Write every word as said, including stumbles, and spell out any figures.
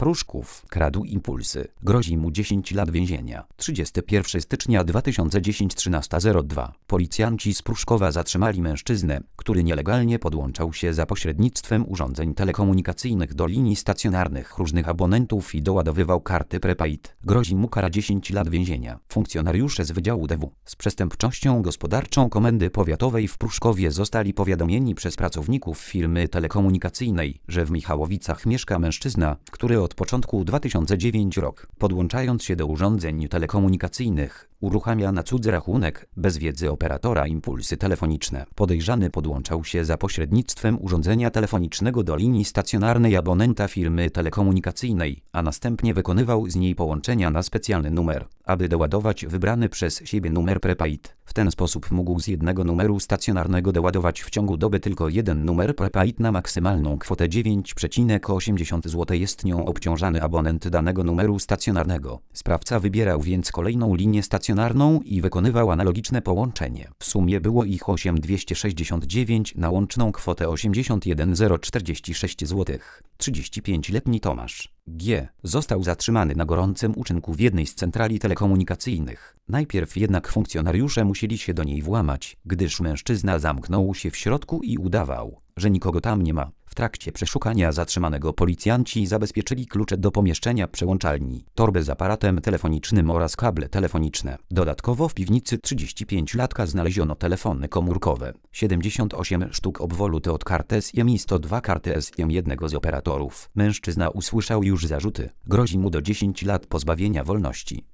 Pruszków kradł impulsy. Grozi mu dziesięć lat więzienia. trzydziestego pierwszego stycznia dwa tysiące dziesiątego trzynaście zero dwa. Policjanci z Pruszkowa zatrzymali mężczyznę, który nielegalnie podłączał się za pośrednictwem urządzeń telekomunikacyjnych do linii stacjonarnych różnych abonentów i doładowywał karty prepaid. Grozi mu kara dziesięć lat więzienia. Funkcjonariusze z Wydziału D W z przestępczością gospodarczą Komendy Powiatowej w Pruszkowie zostali powiadomieni przez pracowników firmy telekomunikacyjnej, że w Michałowicach mieszka mężczyzna, który od początku dwa tysiące dziewiątego roku, podłączając się do urządzeń telekomunikacyjnych, uruchamia na cudzy rachunek, bez wiedzy operatora, impulsy telefoniczne. Podejrzany podłączał się za pośrednictwem urządzenia telefonicznego do linii stacjonarnej abonenta firmy telekomunikacyjnej, a następnie wykonywał z niej połączenia na specjalny numer, aby doładować wybrany przez siebie numer prepaid. W ten sposób mógł z jednego numeru stacjonarnego doładować w ciągu doby tylko jeden numer prepaid na maksymalną kwotę dziewięć przecinek osiemdziesiąt złotych. Jest nią obciążany abonent danego numeru stacjonarnego. Sprawca wybierał więc kolejną linię stacjonarną i wykonywał analogiczne połączenie. W sumie było ich osiem tysięcy dwieście sześćdziesiąt dziewięć na łączną kwotę osiemdziesiąt jeden tysięcy czterdzieści sześć złotych. trzydziestopięcioletni Tomasz G. został zatrzymany na gorącym uczynku w jednej z centrali telekomunikacyjnych. Najpierw jednak funkcjonariusze musieli się do niej włamać, gdyż mężczyzna zamknął się w środku i udawał, że nikogo tam nie ma. W trakcie przeszukania zatrzymanego policjanci zabezpieczyli klucze do pomieszczenia przełączalni, torbę z aparatem telefonicznym oraz kable telefoniczne. Dodatkowo w piwnicy trzydziestopięciolatka znaleziono telefony komórkowe, siedemdziesiąt osiem sztuk obwoluty od kart S I M i sto dwa karty S I M jednego z operatorów. Mężczyzna usłyszał już zarzuty. Grozi mu do dziesięciu lat pozbawienia wolności.